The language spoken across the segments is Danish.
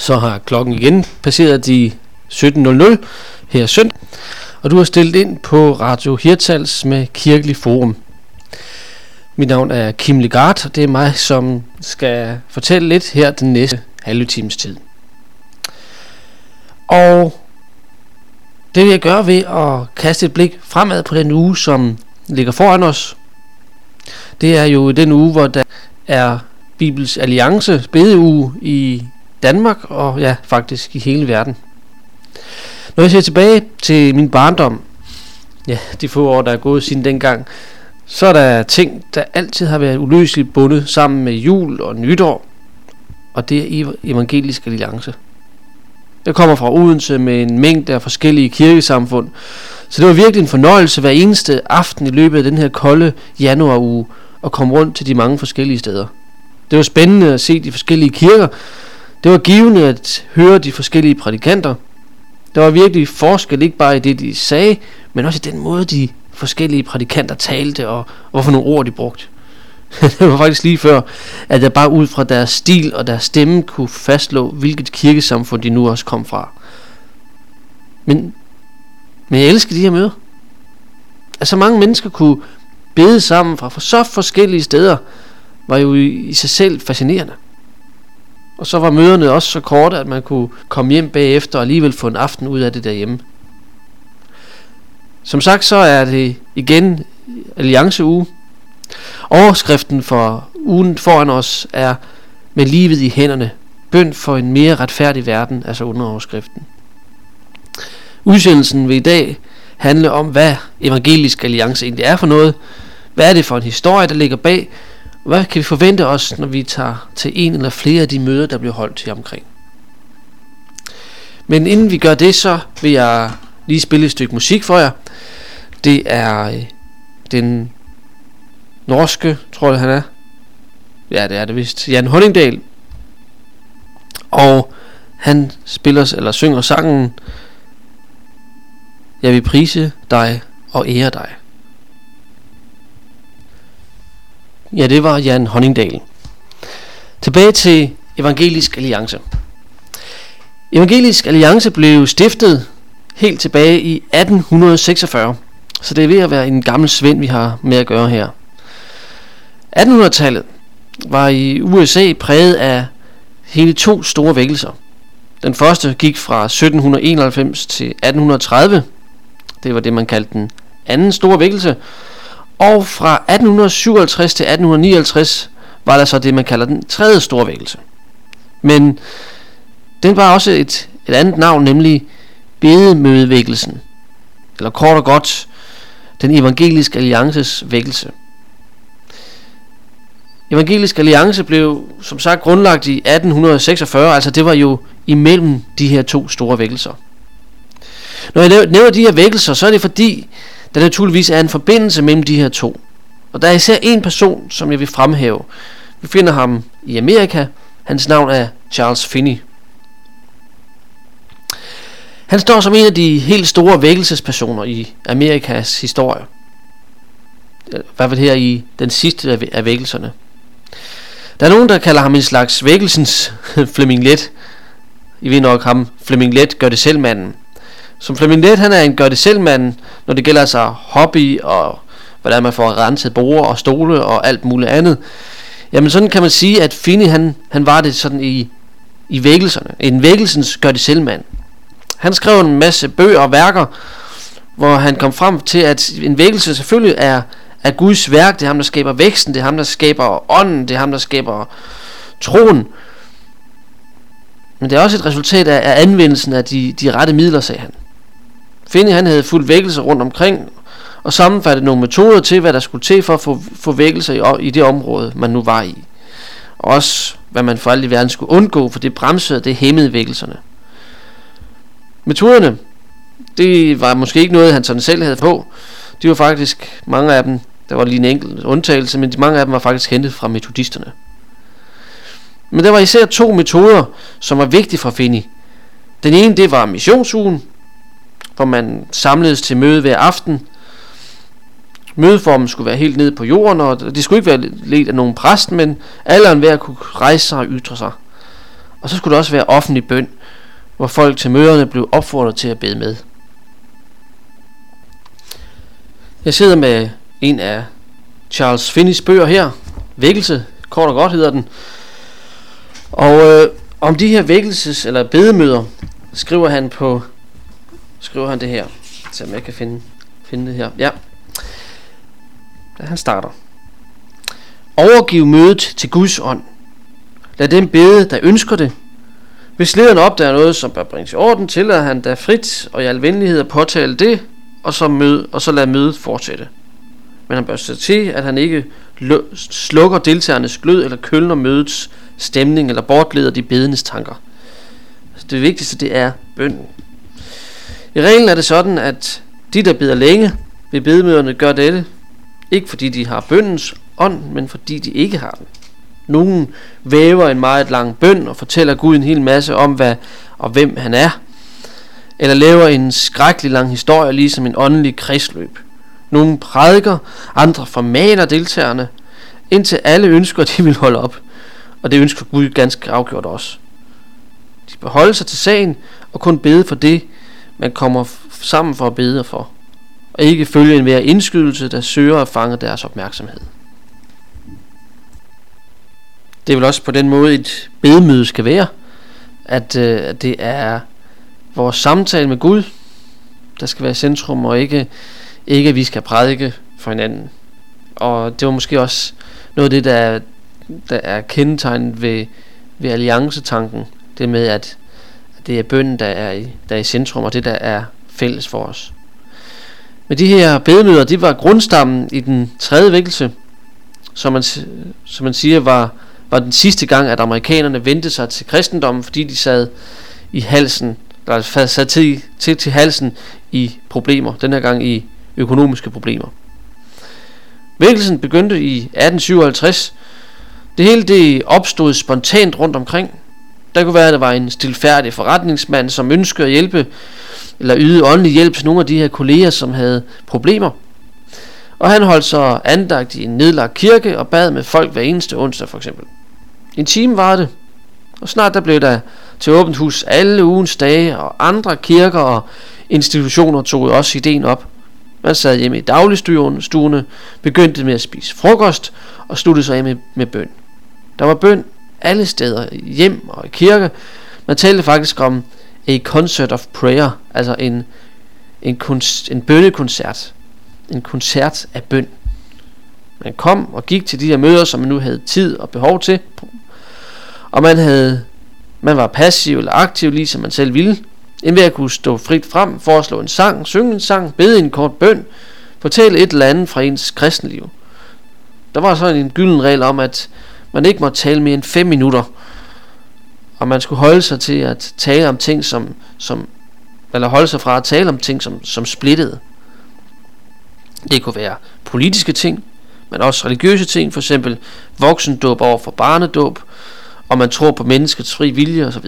Så har klokken igen passeret de 17.00 her søndag, og du har stillet ind på Radio Hirtshals med Kirkelig Forum. Mit navn er Kim Legarth, og det er mig, som skal fortælle lidt her den næste halve times tid. Og det vil jeg gøre ved at kaste et blik fremad på den uge, som ligger foran os. Det er jo den uge, hvor der er Bibels Alliance bedeuge i Danmark og ja, faktisk i hele verden. Når jeg ser tilbage til min barndom, ja, de få år, der er gået siden dengang, så er der ting, der altid har været uløseligt bundet sammen med jul og nytår, og det er Evangelisk Alliance. Jeg kommer fra Odense med en mængde af forskellige kirkesamfund, så det var virkelig en fornøjelse hver eneste aften i løbet af den her kolde januaruge at komme rundt til de mange forskellige steder. Det var spændende at se de forskellige kirker. Det var givende at høre de forskellige prædikanter. Der var virkelig forskel, ikke bare i det de sagde, men også i den måde de forskellige prædikanter talte og hvorfor nogle ord de brugte. Det var faktisk lige før, at jeg bare ud fra deres stil og deres stemme kunne fastslå, hvilket kirkesamfund de nu også kom fra. Men jeg elsker de her møder. At så mange mennesker kunne bede sammen fra så forskellige steder, var jo i sig selv fascinerende. Og så var møderne også så korte, at man kunne komme hjem bagefter og alligevel få en aften ud af det derhjemme. Som sagt, så er det igen Allianceuge. Overskriften for ugen foran os er med livet i hænderne. Bøn for en mere retfærdig verden, altså underoverskriften. Udsendelsen vil i dag handle om, hvad Evangelisk Alliance egentlig er for noget. Hvad er det for en historie, der ligger bag? Hvad kan vi forvente os, når vi tager til en eller flere af de møder, der bliver holdt her omkring? Men inden vi gør det, så vil jeg lige spille et stykke musik for jer. Det er den norske, tror jeg han er. Ja, det er det vist. Jan Honningdal. Og han spiller eller synger sangen Jeg vil prise dig og ære dig. Ja, det var Jan Honningdal. Tilbage til Evangelisk Alliance. Evangelisk Alliance blev stiftet helt tilbage i 1846, så det er ved at være en gammel svend, vi har med at gøre her. 1800-tallet var i USA præget af hele to store vækkelser. Den første gik fra 1791 til 1830. Det var det, man kaldte den anden store vækkelse. Og fra 1857 til 1859 var der så det, man kalder den tredje store vækkelse. Men den var også et andet navn, nemlig bedemødevækkelsen. Eller kort og godt, den Evangeliske Alliances vækkelse. Evangelisk Alliance blev som sagt grundlagt i 1846, altså det var jo imellem de her to store vækkelser. Når jeg nævner de her vækkelser, så er det fordi, der naturligvis er en forbindelse mellem de her to. Og der er især en person, som jeg vil fremhæve. Vi finder ham i Amerika. Hans navn er Charles Finney. Han står som en af de helt store vækkelsespersoner i Amerikas historie. I hvert fald her i den sidste af vækkelserne. Der er nogen, der kalder ham en slags vækkelsens Flemming Leth. I ved nok ham, Flemming Leth gør det selv manden. Som Flemming Leth, han er en gør det selv mand, når det gælder altså hobby og hvordan man får renset borde og stole og alt muligt andet. Jamen sådan kan man sige, at Finney han var det sådan i vækkelserne. En vækkelsens gør det selv mand. Han skrev en masse bøger og værker, hvor han kom frem til, at en vækkelse selvfølgelig er Guds værk. Det er ham, der skaber væksten, det er ham, der skaber ånden, det er ham, der skaber troen. Men det er også et resultat af anvendelsen af de rette midler, sagde han. Finney han havde fuldt vækkelse rundt omkring, og sammenfattede nogle metoder til, hvad der skulle til for at få vækkelse i det område, man nu var i. Og også, hvad man for alt i verden skulle undgå, for det bremsede, det hæmmede vækkelserne. Metoderne, det var måske ikke noget, han sådan selv havde på. De var faktisk, mange af dem, der var lige en enkelt undtagelse, men mange af dem var faktisk hentet fra metodisterne. Men der var især to metoder, som var vigtige for Finney. Den ene, det var missionsugen, hvor man samledes til møde hver aften. Mødeformen skulle være helt nede på jorden, og det skulle ikke være ledt af nogen præst, men alle og enhver kunne rejse sig og ytre sig. Og så skulle der også være offentlig bøn, hvor folk til møderne blev opfordret til at bede med. Jeg sidder med en af Charles Finneys bøger her, Vækkelse, kort og godt hedder den. Og om de her vækkelses- eller bedemøder skriver han det her, så jeg kan finde det her. Ja. Han starter. Overgiv mødet til Guds ånd. Lad dem bede, der ønsker det. Hvis lederen opdager noget, som bør bringes i orden, tillader han da frit og i al venlighed at påtale det, og så lad mødet fortsætte. Men han bør se til, at han ikke slukker deltagernes glød eller kølner mødets stemning eller bortleder de bedendes tanker. Det vigtigste, det er bønnen. I reglen er det sådan, at de, der beder længe ved bedemøderne, gør dette, ikke fordi de har bønnens ånd, men fordi de ikke har den. Nogen væver en meget lang bøn og fortæller Gud en hel masse om, hvad og hvem han er, eller laver en skrækkelig lang historie, ligesom en åndelig kredsløb. Nogle prædiker, andre formaner deltagerne, indtil alle ønsker, de vil holde op. Og det ønsker Gud ganske afgjort også. De beholder sig til sagen og kun bede for det, man kommer sammen for at bede for, og ikke følge enhver indskydelse, der søger at fange deres opmærksomhed. Det er vel også på den måde, et bedemøde skal være, at det er vores samtale med Gud, der skal være centrum, og ikke at vi skal prædike for hinanden. Og det var måske også noget af det, der er kendetegnet ved alliancetanken, det med, at det er bønnen, der er i centrum, og det, der er fælles for os. Men de her bedemøder, de var grundstammen i den tredje vækkelse, som man siger var den sidste gang, at amerikanerne vendte sig til kristendommen, fordi de sad i halsen, der sad til halsen i problemer, den her gang i økonomiske problemer. Vækkelsen begyndte i 1857. Det hele det opstod spontant rundt omkring. Der kunne være, at der var en stilfærdig forretningsmand, som ønskede at hjælpe eller yde åndelig hjælp til nogle af de her kolleger, som havde problemer. Og han holdt så andagt i en nedlagt kirke og bad med folk hver eneste onsdag for eksempel. En time var det, og snart der blev der til åbent hus alle ugens dage, og andre kirker og institutioner tog også ideen op. Man sad hjemme i dagligstuerne, begyndte med at spise frokost og sluttede sig af med bøn. Der var bøn alle steder, hjem og i kirke. Man talte faktisk om a concert of prayer, altså en bønnekoncert. En koncert af bøn. Man kom og gik til de her møder, som man nu havde tid og behov til. Og man var passiv eller aktiv, ligesom man selv ville. Enhver kunne stå frit frem, foreslå en sang, synge en sang, bede en kort bøn, fortælle et eller andet fra ens kristenliv. Der var sådan en gylden regel om, at man ikke måtte tale mere end 5 minutter, og man skulle holde sig til at tale om ting eller holde sig fra at tale om ting som splittede. Det kunne være politiske ting, men også religiøse ting, for eksempel voksendåb over for barnedåb, og man tror på menneskets fri vilje osv.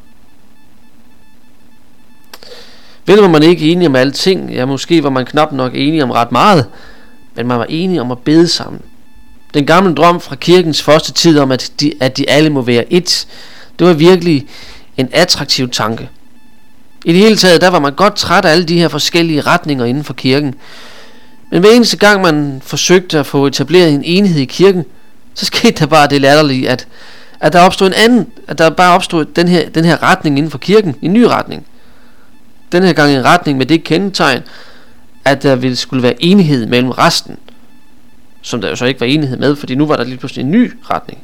Vel var man ikke enige om alle ting, ja måske var man knap nok enige om ret meget, men man var enige om at bede sammen. Den gamle drøm fra kirkens første tid om, at de alle må være ét, det var virkelig en attraktiv tanke. I det hele taget, der var man godt træt af alle de her forskellige retninger inden for kirken. Men hver eneste gang man forsøgte at få etableret en enhed i kirken, så skete der bare det latterlige, at der opstod den her retning inden for kirken, en ny retning. Den her gang en retning med det kendetegn, at der skulle være enighed mellem resten, som der jo så ikke var enighed med, fordi nu var der lige pludselig en ny retning.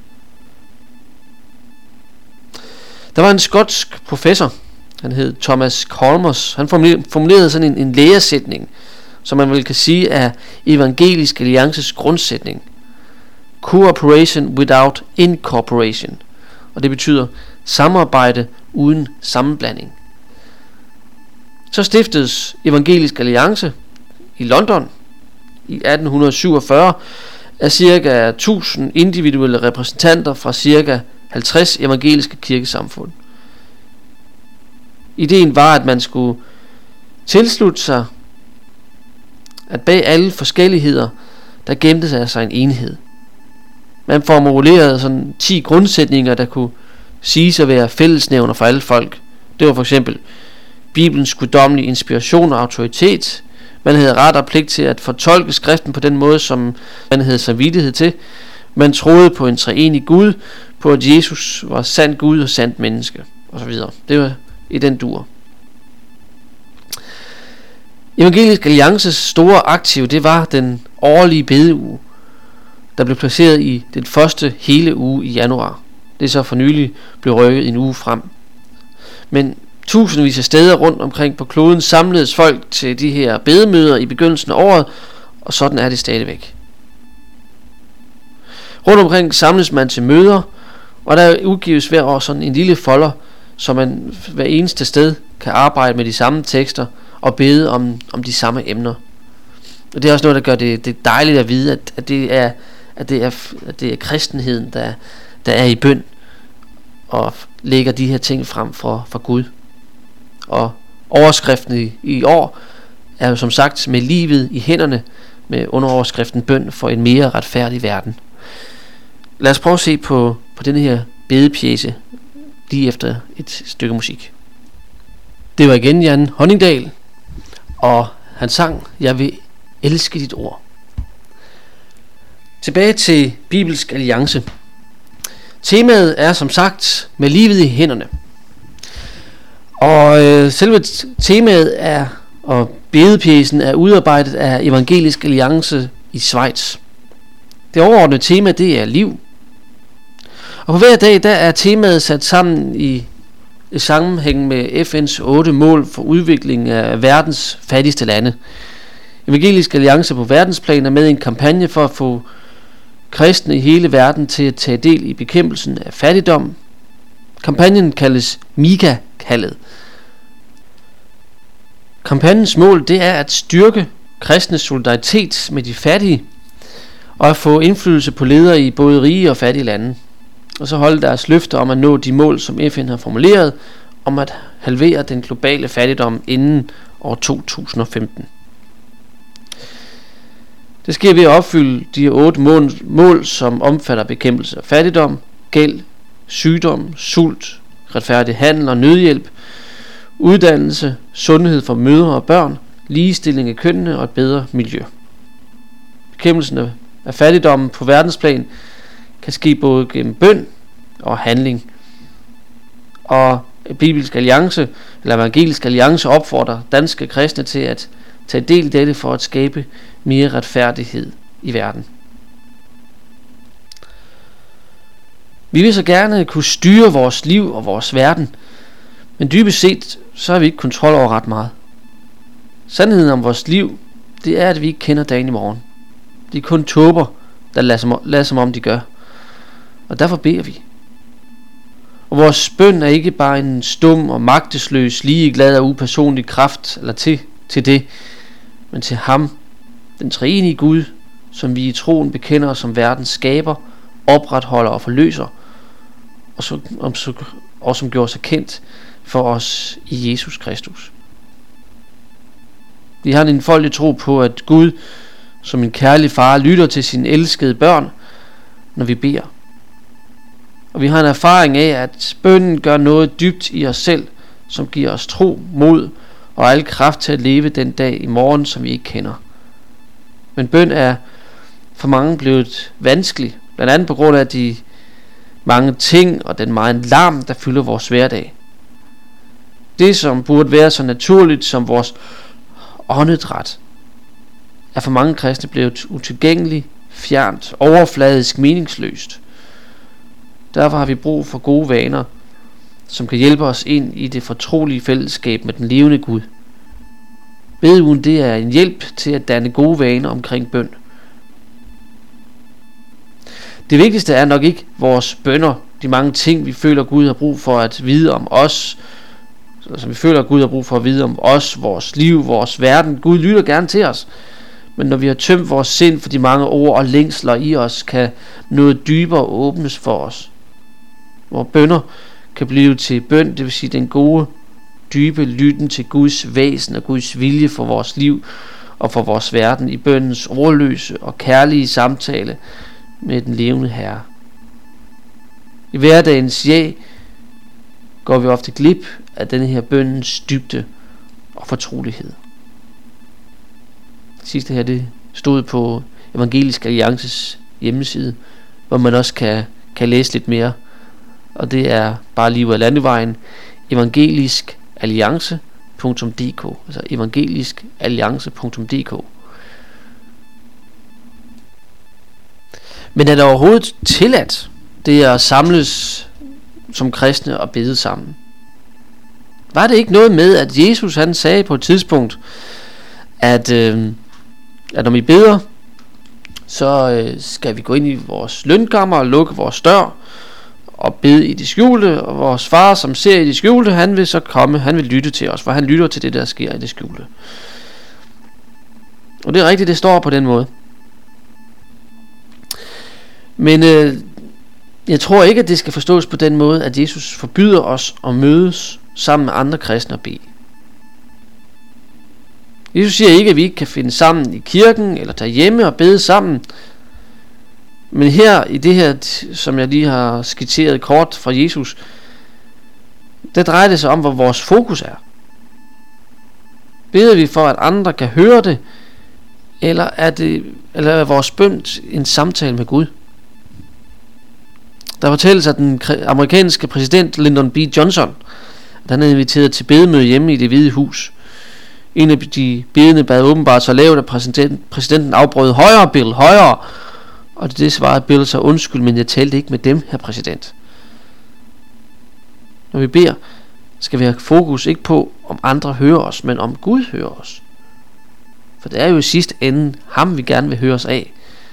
Der var en skotsk professor, han hed Thomas Chalmers. Han formulerede sådan en læresætning, som man vel kan sige er Evangelisk Alliances grundsætning. Cooperation without incorporation. Og det betyder samarbejde uden sammenblanding. Så stiftedes Evangelisk Alliance i London i 1847 af ca. 1000 individuelle repræsentanter fra ca. 50 evangeliske kirkesamfund. Ideen var, at man skulle tilslutte sig, at bag alle forskelligheder, der gemte sig en enhed. Man formulerede sådan 10 grundsætninger, der kunne siges at være fællesnævner for alle folk. Det var for eksempel Bibelens guddommelige inspiration og autoritet. Man havde ret og pligt til at fortolke skriften på den måde, som man havde samvittighed til. Man troede på en treenig Gud, på at Jesus var sand Gud og sandt menneske, osv. Det var i den dur. Evangelisk Alliances store aktiv, det var den årlige bedeuge, der blev placeret i den første hele uge i januar. Det er så for nylig blev rykket en uge frem. Men tusindvis af steder rundt omkring på kloden samledes folk til de her bedemøder i begyndelsen af året, og sådan er det stadigvæk. Rundt omkring samles man til møder, og der udgives hver år sådan en lille folder, så man hver eneste sted kan arbejde med de samme tekster og bede om de samme emner. Og det er også noget, der gør det dejligt at vide, at det er kristenheden, der er i bøn og lægger de her ting frem for Gud. Og overskriften i år er jo som sagt med livet i hænderne, med underoverskriften bøn for en mere retfærdig verden. Lad os prøve at se på denne her bedepjece lige efter et stykke musik. Det var igen Jan Honningdal, og han sang Jeg vil elske dit ord. Tilbage til Bibelsk Alliance. Temaet er som sagt med livet i hænderne. Og selve temaet er, og bedepjecen er udarbejdet af Evangelisk Alliance i Schweiz. Det overordnede tema, det er liv. Og på hver dag, der er temaet sat sammen i sammenhæng med FN's 8 mål for udvikling af verdens fattigste lande. Evangelisk Alliance på verdensplan er med i en kampagne for at få kristne i hele verden til at tage del i bekæmpelsen af fattigdom. Kampagnen kaldes Mika-kaldet. Kampagnens mål, det er at styrke kristnes solidaritet med de fattige og at få indflydelse på ledere i både rige og fattige lande, og så holde deres løfter om at nå de mål, som FN har formuleret, om at halvere den globale fattigdom inden år 2015. Det sker ved at opfylde de 8 mål, som omfatter bekæmpelse af fattigdom, gæld, sygdom, sult, retfærdig handel og nødhjælp, uddannelse, sundhed for mødre og børn, ligestilling af kønnene og et bedre miljø. Bekæmpelsen af fattigdommen på verdensplan kan ske både gennem bøn og handling. Og Bibelsk Alliance, eller Evangelisk Alliance, opfordrer danske kristne til at tage del i dette for at skabe mere retfærdighed i verden. Vi vil så gerne kunne styre vores liv og vores verden, men dybest set så har vi ikke kontrol over ret meget. Sandheden om vores liv, det er, at vi ikke kender dagen i morgen. Det er kun tåber, der lader som om de gør. Og derfor beder vi. Og vores bøn er ikke bare en stum og magtesløs, ligeglad og upersonlig kraft eller til det, men til ham, den treenige Gud, som vi i troen bekender som verdens skaber, opretholder og forløser, og som gjorde sig kendt for os i Jesus Kristus. Vi har en enfoldig tro på, at Gud som en kærlig far lytter til sine elskede børn, når vi beder. Og vi har en erfaring af, at bønnen gør noget dybt i os selv, som giver os tro, mod og al kraft til at leve den dag i morgen, som vi ikke kender. Men bøn er for mange blevet vanskelig, blandt andet på grund af de mange ting og den meget larm, der fylder vores hverdag. Det, som burde være så naturligt som vores åndedræt, er for mange kristne blevet utilgængeligt, fjernt, overfladisk, meningsløst. Derfor har vi brug for gode vaner, som kan hjælpe os ind i det fortrolige fællesskab med den levende Gud. Bedeugen, det er en hjælp til at danne gode vaner omkring bøn. Det vigtigste er nok ikke vores bønner, de mange ting, vi føler Gud har brug for at vide om os, som vi føler Gud har brug for at vide om os, vores liv, vores verden. Gud lytter gerne til os. Men når vi har tømt vores sind for de mange ord og længsler i os, kan noget dybere åbnes for os. Hvor bønner kan blive til bøn, det vil sige den gode, dybe lytten til Guds væsen og Guds vilje for vores liv og for vores verden i bønnens ordløse og kærlige samtale med den levende Herre. I hverdagens ja går vi ofte glip af denne her bønnens dybde og fortrolighed. Det sidste her, det stod på Evangelisk Alliances hjemmeside, hvor man også kan læse lidt mere. Og det er bare lige ud af landevejen, evangeliskalliance.dk, altså evangeliskalliance.dk. Men er det overhovedet tilladt, det at samles som kristne og bede sammen? Var det ikke noget med, at Jesus han sagde på et tidspunkt, at når vi beder, så skal vi gå ind i vores lønkammer og lukke vores dør og bede i det skjulte, og vores far, som ser i det skjulte, han vil så komme, han vil lytte til os, for han lytter til det, der sker i det skjulte. Og det er rigtigt, det står på den måde. Men jeg tror ikke, at det skal forstås på den måde, at Jesus forbyder os at mødes sammen med andre kristne og bede. Jesus siger ikke, at vi ikke kan finde sammen i kirken eller tage hjemme og bede sammen. Men her i det her, som jeg lige har skitseret kort fra Jesus, der drejer det sig om, hvor vores fokus er. Beder vi for, at andre kan høre det, eller er vores bøn en samtale med Gud? Der fortælles, at den amerikanske præsident Lyndon B. Johnson, at han er inviteret til bedemøde hjemme i Det Hvide Hus. En af de bedende bad åbenbart så lavt, at præsidenten afbrød: "Højere, Bill, højere!" Og det svarede Bill så: "Undskyld, men jeg talte ikke med dem, herr præsident." Når vi beder, skal vi have fokus ikke på, om andre hører os, men om Gud hører os. For det er jo i sidste ende ham, vi gerne vil høre os af.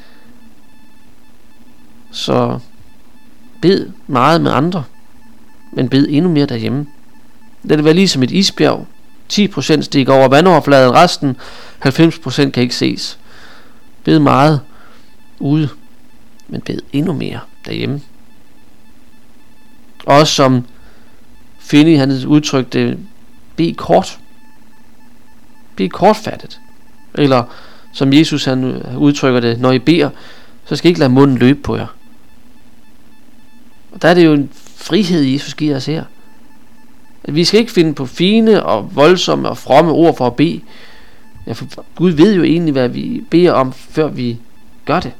Så bed meget med andre, men bed endnu mere derhjemme. Det vil være ligesom et isbjerg. 10% stiger over vandoverfladen, resten 90% kan ikke ses. Bed meget ude, men bed endnu mere derhjemme. Også som Finney han udtrykte, bed kort. Bed kortfattet. Eller som Jesus han udtrykker det, når I beder, så skal I ikke lade munden løbe på jer. Og der er det jo en frihed, Jesus giver os her. At vi skal ikke finde på fine og voldsomme og fromme ord for at bede. Ja, for Gud ved jo egentlig, hvad vi beder om, før vi gør det.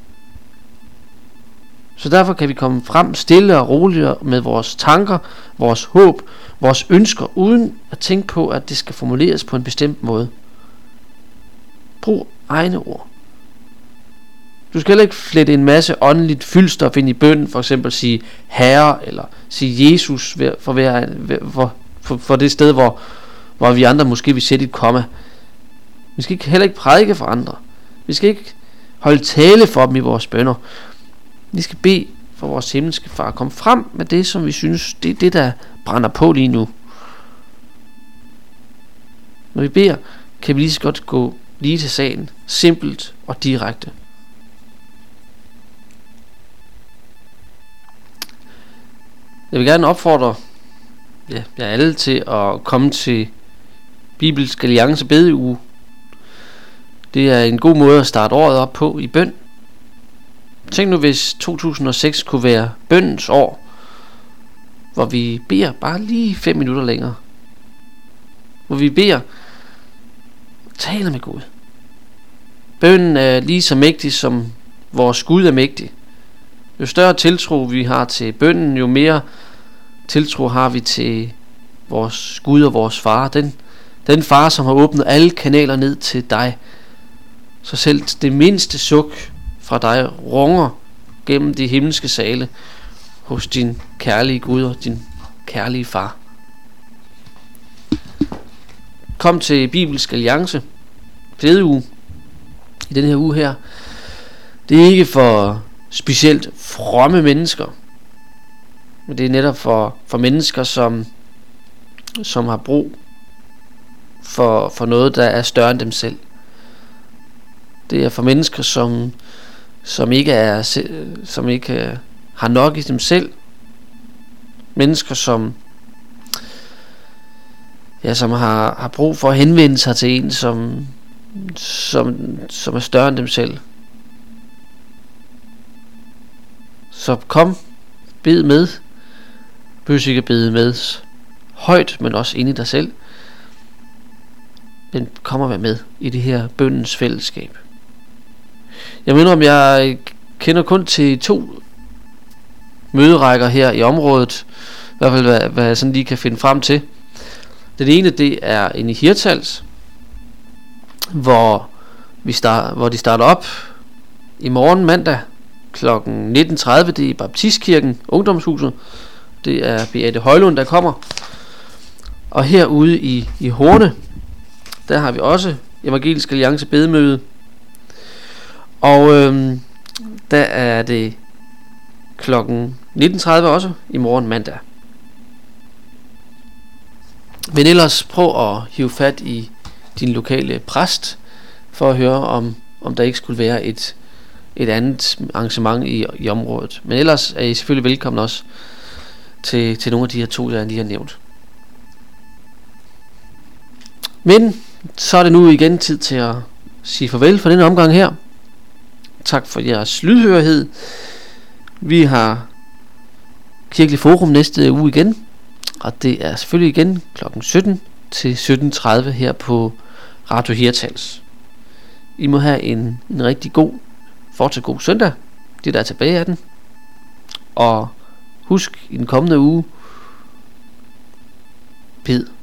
Så derfor kan vi komme frem stille og roligt med vores tanker, vores håb, vores ønsker, uden at tænke på, at det skal formuleres på en bestemt måde. Brug egne ord. Du skal heller ikke flette en masse åndeligt fyldstof ind i bønnen, for eksempel sige Herre, eller sige Jesus for det sted, hvor vi andre måske vil sætte et komma. Vi skal heller ikke prædike for andre. Vi skal ikke holde tale for dem i vores bønner. Vi skal bede for vores himmelske far. Kom frem med det, som vi synes, det er det, der brænder på lige nu. Når vi beder, kan vi lige så godt gå lige til sagen. Simpelt og direkte. Jeg vil gerne opfordre jer alle til at komme til Bibelsk Alliance bedeuge. Det er en god måde at starte året op på i bøn. Tænk nu, hvis 2006 kunne være bønnens år, hvor vi beder bare lige 5 minutter længere. Hvor vi beder, taler med Gud. Bønnen er lige så mægtig, som vores Gud er mægtig. Jo større tiltro vi har til bønnen, jo mere tiltro har vi til vores Gud og vores far. Den far, som har åbnet alle kanaler ned til dig. Så selv det mindste suk fra dig runger gennem de himmelske sale hos din kærlige Gud og din kærlige far. Kom til Bibelsk Alliance bedeuge i den her uge her. Det er ikke for specielt fromme mennesker, men det er netop for mennesker, som har brug for noget, der er større end dem selv. Det er for mennesker, som ikke har nok i dem selv. Mennesker, som har brug for at henvende sig til en, som er større end dem selv. Så kom, bed med. Behøver ikke at bede med højt, men også inde i dig selv. Men kom og vær med i det her bønnens fællesskab. Jeg mener, om jeg kender kun til 2 møderækker her i området, i hvert fald hvad jeg sådan lige kan finde frem til. Den ene, det er inde i Hirtshals, hvor de starter op i morgen mandag kl. 19.30. Det er i Baptistkirken, Ungdomshuset. Det er Beate Højlund, der kommer. Og herude i Horne, der har vi også Evangelisk Alliance bedemøde. Og der er det kl. 19.30 også i morgen mandag. Men ellers prøv at hive fat i din lokale præst, for at høre om der ikke skulle være et andet arrangement i området. Men ellers er I selvfølgelig velkommen også til nogle af de her 2, jeg lige har nævnt. Men så er det nu igen tid til at sige farvel for denne omgang her. Tak for jeres lydhørighed. Vi har Kirkelig Forum næste uge igen, og det er selvfølgelig igen kl. 17 til 17.30 her på Radio Hirtshals. I må have en rigtig fortsat god søndag, det der er tilbage af den. Og husk i den kommende uge, bed.